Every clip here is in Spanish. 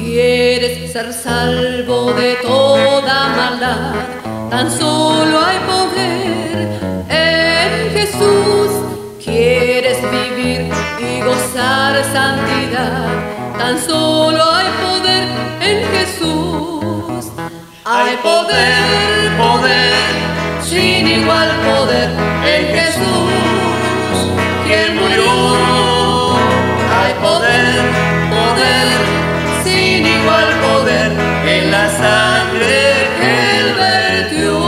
Quieres ser salvo de toda maldad, tan solo hay poder en Jesús. Quieres vivir y gozar santidad, tan solo hay poder en Jesús. Hay poder, poder, sin igual poder en Jesús, quien murió. Hay poder, poder, sin igual poder en la sangre que Él vertió.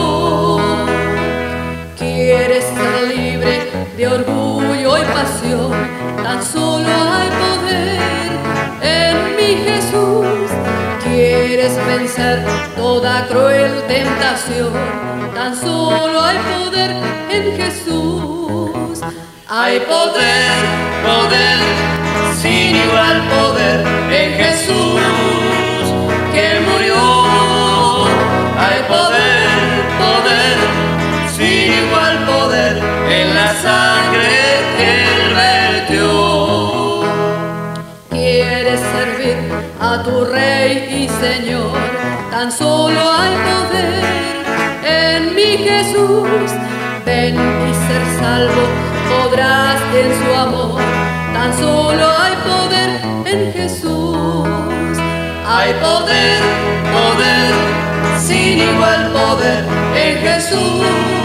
Quieres ser libre de orgullo y pasión, tan solo hay poder en mi Jesús. Quieres vencer toda cruel tentación, tan solo hay poder en Jesús. Hay poder, poder, sin igual poder en Jesús, que murió. Hay poder, poder, sin igual poder en la sangre que Él vertió. Quieres servir a tu Rey y Señor, tan solo hay poder en mi Jesús. Ven y ser salvo podrás en su amor, tan solo hay poder en Jesús. Hay poder, poder, sin igual poder en Jesús.